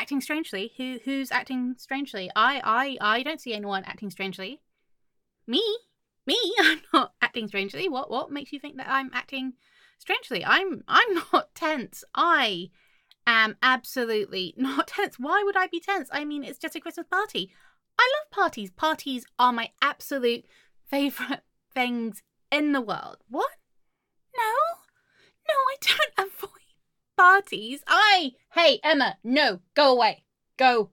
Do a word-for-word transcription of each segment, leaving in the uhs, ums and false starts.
acting strangely. Who who's acting strangely? I I I don't see anyone acting strangely. Me? Me? I'm not acting strangely. What what makes you think that I'm acting strangely? I'm I'm not tense. I am absolutely not tense. Why would I be tense? I mean, it's just a Christmas party. I love parties. Parties are my absolute favorite things in the world. What? No. No, I don't avoid parties. I Hey, Emma, no, go away. Go.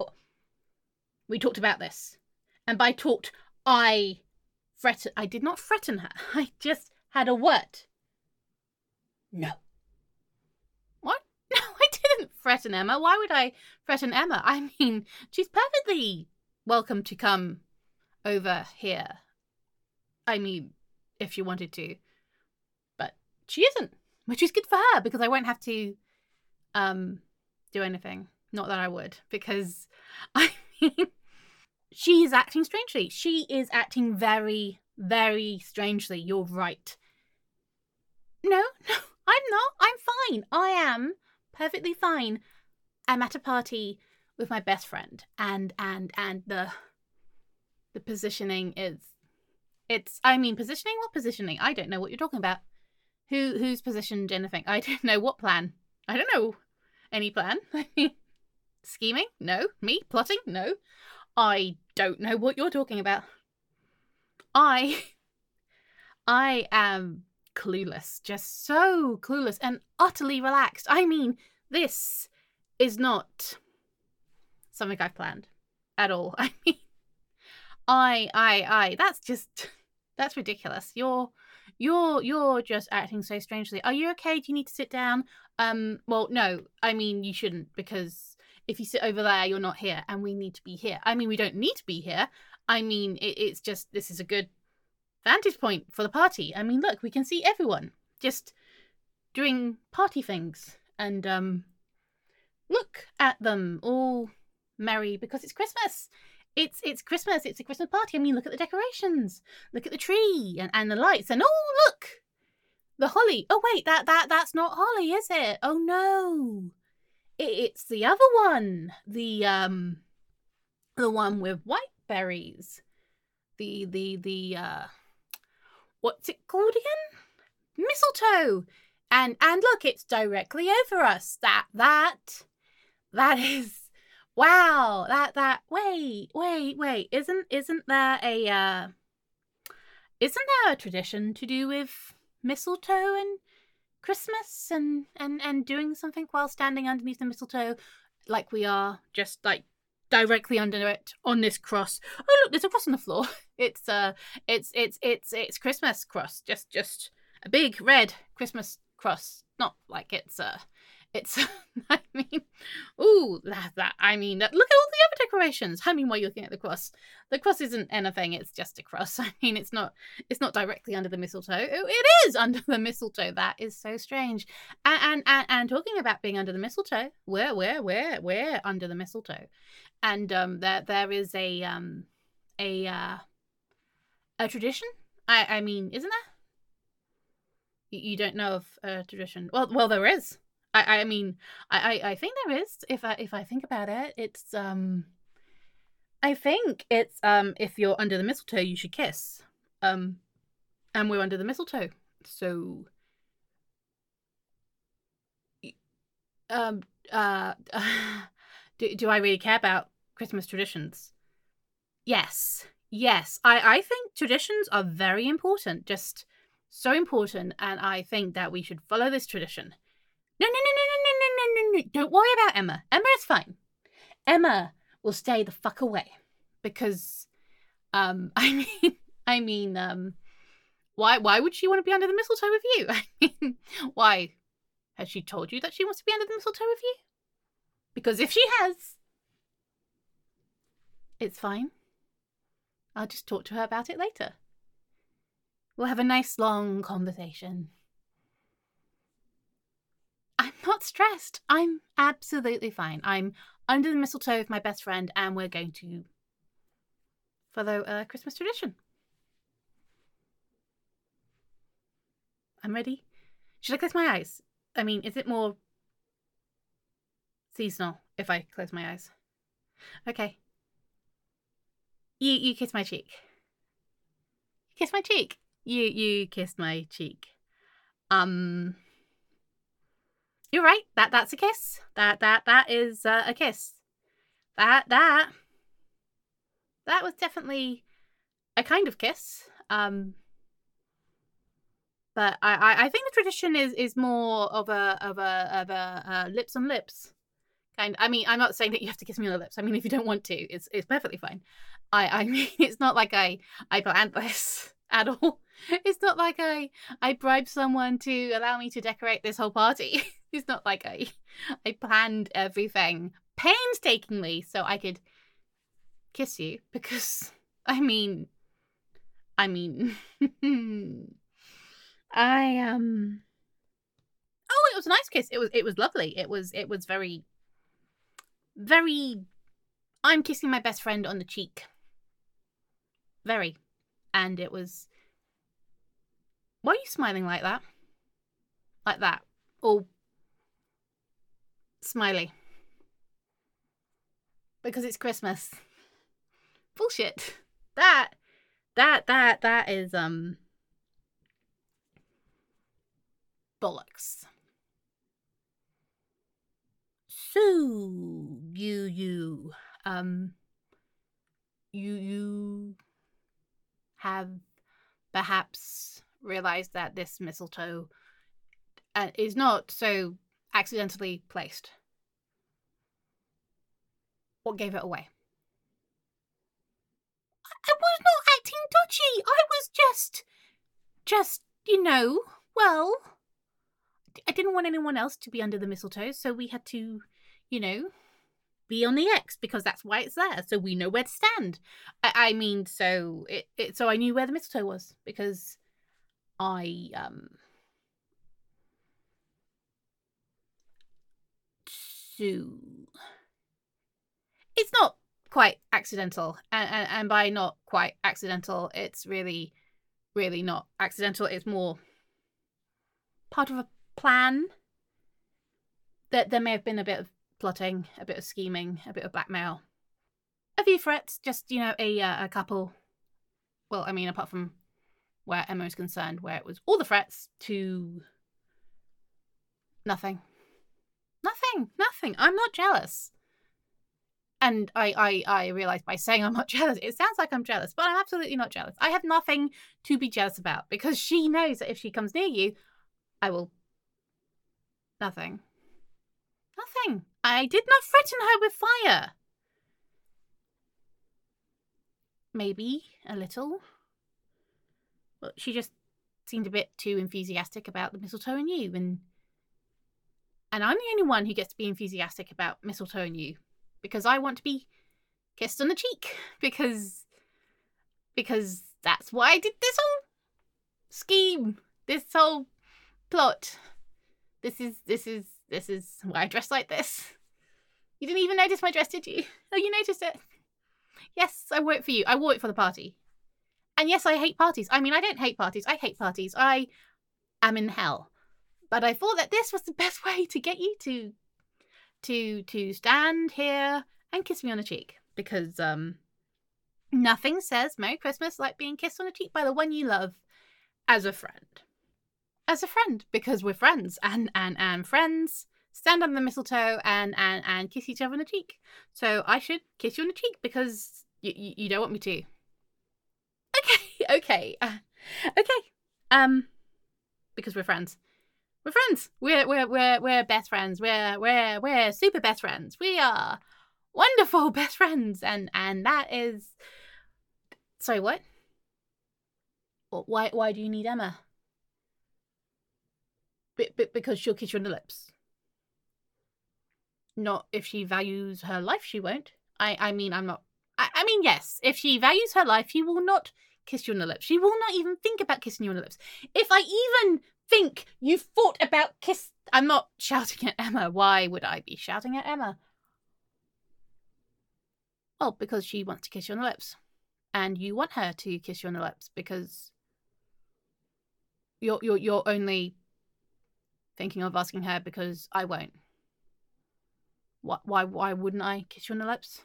We talked about this. And by talked, I threatened. I did not threaten her. I just had a word. No. What? No, I didn't threaten Emma. Why would I threaten Emma? I mean, she's perfectly welcome to come over here. I mean, if she wanted to. But she isn't. Which is good for her, because I won't have to um, do anything. Not that I would, because, I mean, she is acting strangely. She is acting very, very strangely. You're right. No, no, I'm not. I'm fine. I am perfectly fine. I'm at a party with my best friend, and, and, and the, the positioning is, it's, I mean, positioning? What positioning? I don't know what you're talking about. Who who's positioned anything? I don't know. What plan? I don't know any plan. I mean, scheming? No. Me? Plotting? No. I don't know what you're talking about. I I am clueless. Just so clueless and utterly relaxed. I mean, this is not something I've planned at all. I mean, I I I that's just that's ridiculous. You're You're you're just acting so strangely. Are you okay? Do you need to sit down? Um, well, no. I mean, you shouldn't, because if you sit over there, you're not here, and we need to be here. I mean, we don't need to be here. I mean, it, it's just, this is a good vantage point for the party. I mean, look, we can see everyone just doing party things, and um, look at them all merry because it's Christmas. It's it's Christmas. It's a Christmas party. I mean, look at the decorations. Look at the tree and, and the lights. And oh, look, the holly. Oh wait, that that that's not holly, is it? Oh no, it, it's the other one. The um, the one with white berries. The the the uh, what's it called again? Mistletoe. And and look, it's directly over us. That that that is. Wow, that that wait, wait, wait. Isn't isn't there a uh isn't there a tradition to do with mistletoe and Christmas and and and doing something while standing underneath the mistletoe, like we are just like directly under it on this cross. Oh look, there's a cross on the floor. It's uh it's it's it's it's Christmas cross. Just just a big red Christmas cross. Not like it's uh It's, I mean, ooh, that, that, I mean, look at all the other decorations. I mean, while you're looking at the cross, the cross isn't anything, it's just a cross. I mean, it's not, it's not directly under the mistletoe. It is under the mistletoe. That is so strange. And, and, and, and talking about being under the mistletoe, we're, we're, we're, we're under the mistletoe. And, um, there, there is a, um, a, uh, a tradition. I, I mean, isn't there? You, you don't know of a tradition. Well, well, there is. I, I mean, I, I think there is. If I if I think about it, it's um, I think it's um, if you're under the mistletoe, you should kiss. Um, and we're under the mistletoe, so um, uh, do do I really care about Christmas traditions? Yes, yes. I I think traditions are very important, just so important, and I think that we should follow this tradition. No, no, no, no, no, no, no, no, no. Don't worry about Emma. Emma is fine. Emma will stay the fuck away. Because, um, I mean, I mean, um, why, why would she want to be under the mistletoe with you? I mean, why? Has she told you that she wants to be under the mistletoe with you? Because if she has, it's fine. I'll just talk to her about it later. We'll have a nice long conversation. I'm not stressed. I'm absolutely fine. I'm under the mistletoe with my best friend, and we're going to follow a Christmas tradition. I'm ready. Should I close my eyes? I mean, is it more seasonal if I close my eyes. Okay. You you kiss my cheek. Kiss my cheek. You you kissed my cheek. Um You're right. That that's a kiss. That that that is uh, a kiss. That that that was definitely a kind of kiss. Um But I, I, I think the tradition is, is more of a of a of a uh, lips on lips kind. I mean, I'm not saying that you have to kiss me on the lips. I mean, if you don't want to, it's it's perfectly fine. I I mean, it's not like I I planned this at all. It's not like I I bribed someone to allow me to decorate this whole party. It's not like I I planned everything painstakingly so I could kiss you, because I mean I mean I um oh, it was a nice kiss. It was it was lovely. It was it was very very I'm kissing my best friend on the cheek. Very. And it was Why are you smiling like that? Like that. All smiley. Because it's Christmas. Bullshit. That that that that is um bollocks. So you you um you you have perhaps realized that this mistletoe uh, is not so accidentally placed. What gave it away? I was not acting dodgy. I was just just you know well I didn't want anyone else to be under the mistletoe, so we had to, you know, be on the X, because that's why it's there, so we know where to stand. I, I mean, so it, it so I knew where the mistletoe was, because I um so it's not quite accidental, and, and and by not quite accidental, it's really really not accidental. It's more part of a plan. That there may have been a bit of plotting, a bit of scheming, a bit of blackmail, a few threats. Just, you know, a uh, a couple. Well, I mean, apart from where Emma is concerned, where it was all the threats to nothing, nothing, nothing. I'm not jealous. And I, I, I realise by saying I'm not jealous, it sounds like I'm jealous, but I'm absolutely not jealous. I have nothing to be jealous about, because she knows that if she comes near you, I will. Nothing. Nothing. I did not threaten her with fire. Maybe a little. But she just seemed a bit too enthusiastic about the mistletoe and you, and and I'm the only one who gets to be enthusiastic about mistletoe and you, because I want to be kissed on the cheek, because because that's why I did this whole scheme, this whole plot. This is this is this is why I dress like this. You didn't even notice my dress, did you? Oh, you noticed it. Yes, I wore it for you. I wore it for the party. And yes, I hate parties. I mean, I don't hate parties. I hate parties. I am in hell. But I thought that this was the best way to get you to to to stand here and kiss me on the cheek, because um nothing says Merry Christmas like being kissed on the cheek by the one you love as a friend. As a friend, because we're friends, and and and friends stand under the mistletoe and and and kiss each other on the cheek. So I should kiss you on the cheek, because you you, you don't want me to. Okay, okay, uh, okay. Um, because we're friends. We're friends. We're we're we're we're best friends. We're we're we're super best friends. We are wonderful best friends, and and that is. Sorry, what? Why why do you need Emma? B- b- because she'll kiss you on the lips. Not if she values her life, she won't. I, I mean, I'm not... I, I mean, yes, if she values her life, she will not kiss you on the lips. She will not even think about kissing you on the lips. If I even think you've thought about kiss... I'm not shouting at Emma. Why would I be shouting at Emma? Well, because she wants to kiss you on the lips. And you want her to kiss you on the lips, because you're you're you're only thinking of asking her because I won't. Why, why, why wouldn't I kiss you on the lips?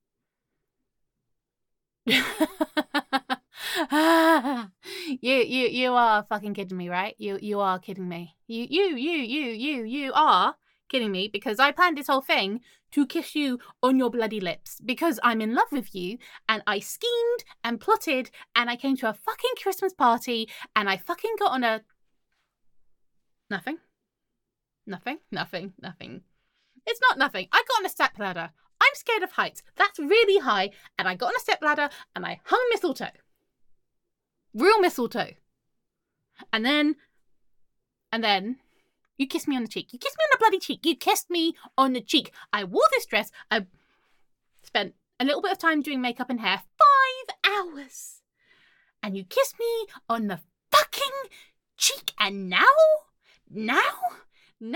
you, you, you are fucking kidding me, right? You, you are kidding me. You, you, you, you, you, you are kidding me, because I planned this whole thing to kiss you on your bloody lips because I'm in love with you, and I schemed and plotted, and I came to a fucking Christmas party, and I fucking got on a nothing, nothing, nothing, nothing. It's not nothing. I got on a step ladder. I'm scared of heights. That's really high, and I got on a step ladder and I hung mistletoe, real mistletoe, and then, and then. You kissed me on the cheek. You kissed me on the bloody cheek. You kissed me on the cheek. I wore this dress. I spent a little bit of time doing makeup and hair. Five hours. And you kissed me on the fucking cheek. And now, now, now,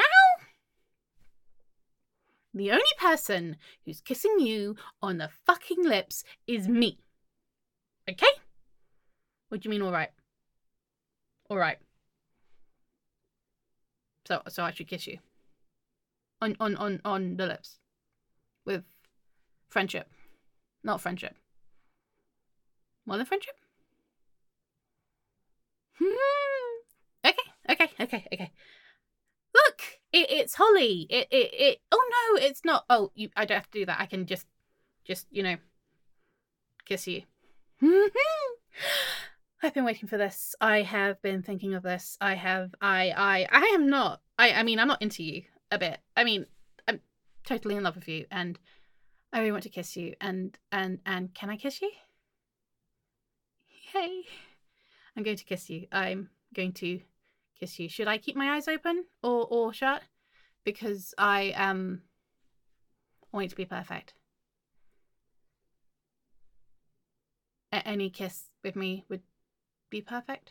the only person who's kissing you on the fucking lips is me. Okay? What do you mean, all right? All right. So, so I should kiss you on, on, on, on the lips with friendship, not friendship. More than friendship? okay, okay, okay, okay. Look, it, it's Holly. It, it, it. Oh no, it's not. Oh, you. I don't have to do that. I can just, just you know, kiss you. I've been waiting for this. I have been thinking of this. I have. I. I. I am not. I. I mean, I'm not into you a bit. I mean, I'm totally in love with you, and I really want to kiss you. And and and can I kiss you? Yay! I'm going to kiss you. I'm going to kiss you. Should I keep my eyes open or or shut? Because I am. I want it to be perfect. A- any kiss with me would be perfect.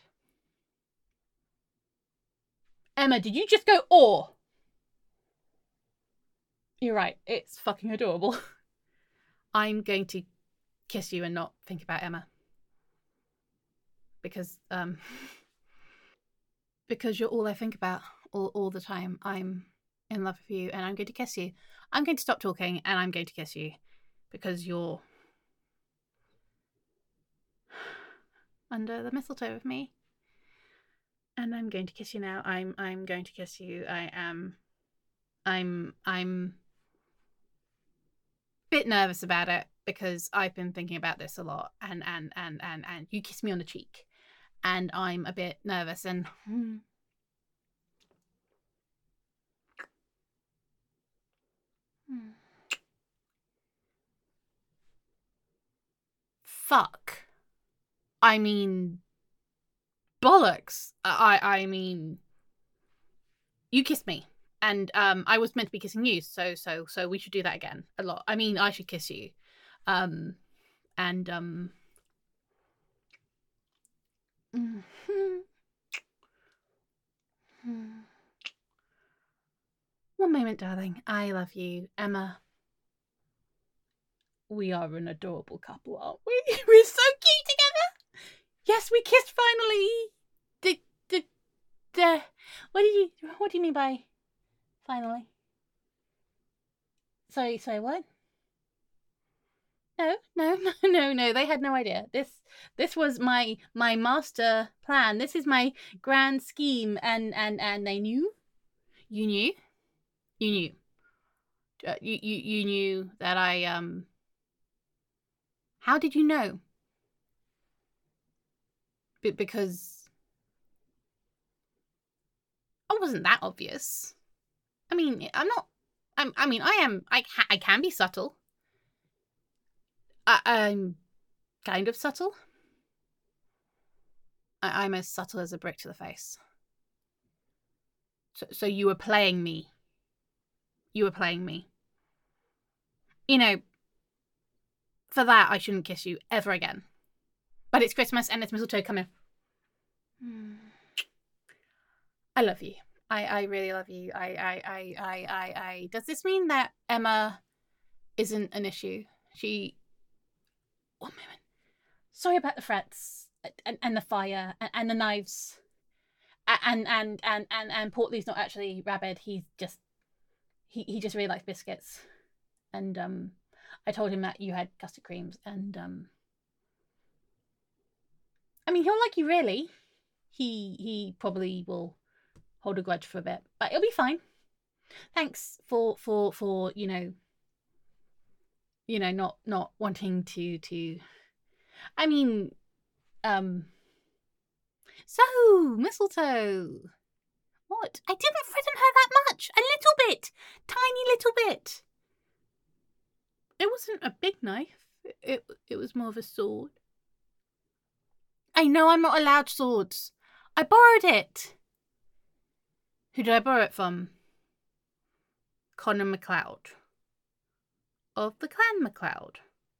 Emma, did you just go or? You're right. It's fucking adorable. I'm going to kiss you and not think about Emma. Because, um... because you're all I think about all, all the time. I'm in love with you and I'm going to kiss you. I'm going to stop talking and I'm going to kiss you. Because you're... under the mistletoe with me. And I'm going to kiss you now. I'm I'm going to kiss you. I am I'm I'm a bit nervous about it because I've been thinking about this a lot, and and and and and you kissed me on the cheek. And I'm a bit nervous and hmm. Hmm. Fuck. I mean bollocks. I I mean you kissed me. And um I was meant to be kissing you, so so so we should do that again a lot. I mean, I should kiss you. Um and um one moment, darling. I love you, Emma. We are an adorable couple, aren't we? We're so cute together. Yes, we kissed finally. The the the. What did you? What do you mean by finally? Sorry, sorry. What? No, no, no, no, no. They had no idea. This this was my my master plan. This is my grand scheme, and and and they knew. You knew. You knew. Uh, you you you knew that I um. How did you know? B- because I wasn't that obvious. I mean, I'm not. I'm. I mean, I am. I. Ca- I can be subtle. I, I'm kind of subtle. I, I'm as subtle as a brick to the face. So, so you were playing me. You were playing me. You know, for that I shouldn't kiss you ever again. But it's Christmas and it's mistletoe coming. I love you. I, I really love you. I, I, I, I, I, I. Does this mean that Emma isn't an issue? She. One moment. Sorry about the frets and, and the fire and, and the knives. And and and and and Portly's not actually rabid. He's just he, he just really likes biscuits. and um, I told him that you had custard creams, and um, I mean, he'll like you really. He he probably will hold a grudge for a bit, but it'll be fine. Thanks for for for you know, you know, not not wanting to to. I mean, um. So mistletoe. What? I didn't threaten her that much. A little bit, tiny little bit. It wasn't a big knife. It it was more of a sword. I know I'm not allowed swords. I borrowed it. Who did I borrow it from? Connor MacLeod. Of the Clan MacLeod.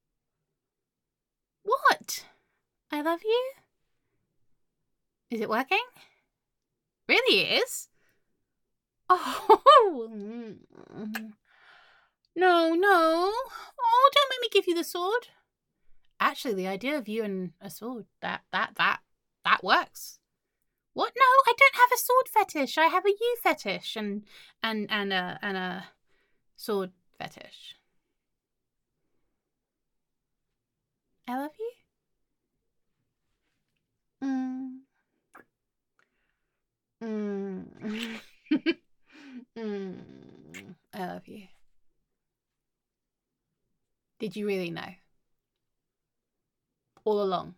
What? I love you? Is it working? Really it is? Oh. No, no. Oh, don't make me give you the sword. Actually, the idea of you and a sword, that, that, that, that works. What? No, I don't have a sword fetish. I have a you fetish and, and, and a, and a sword fetish. I love you. Mm. Mm. mm. I love you. Did you really know? All along.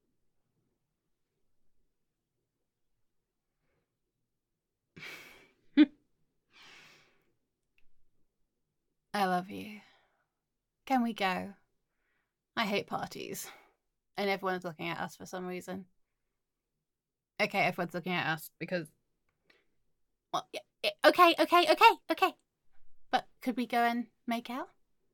I love you. Can we go? I hate parties. And everyone's looking at us for some reason. Okay, everyone's looking at us because... Well, yeah, yeah, okay, okay, okay, okay. But could we go and make out?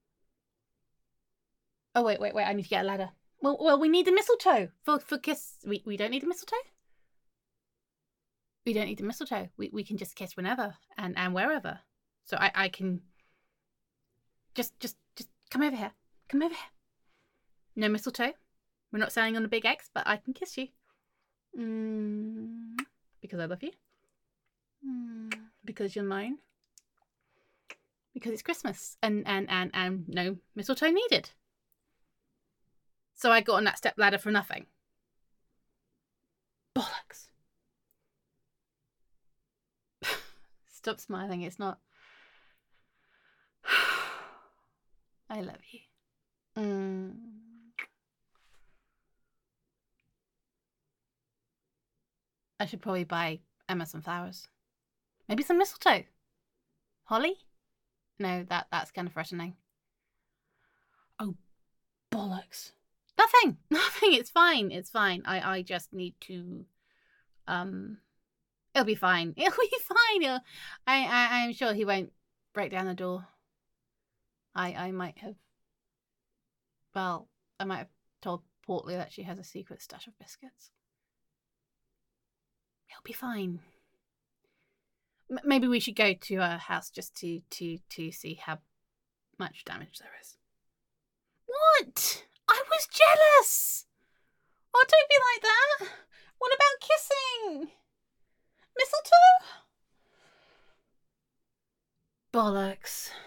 Oh, wait, wait, wait, I need to get a ladder. Well, well, we need the mistletoe for, for kiss. We, we don't need the mistletoe? We don't need the mistletoe. We, we can just kiss whenever and, and wherever. So I, I can... Just, just, just come over here. Come over here. No mistletoe. We're not standing on a big X, but I can kiss you. Mm, because I love you. Mm, because you're mine. Because it's Christmas and, and, and, and no mistletoe needed. So I got on that step ladder for nothing. Bollocks. Stop smiling. It's not. I love you. Mm. I should probably buy Emma some flowers. Maybe some mistletoe. Holly? No, that that's kind of threatening. Oh, bollocks. Nothing. Nothing. It's fine. It's fine. I, I just need to... Um... It'll be fine. It'll be fine. It'll, I, I, I'm sure he won't break down the door. I, I might have... Well, I might have told Portly that she has a secret stash of biscuits. It'll be fine. M- maybe we should go to her house just to, to, to see how much damage there is. What? I was jealous! Oh, don't be like that! What about kissing? Mistletoe? Bollocks.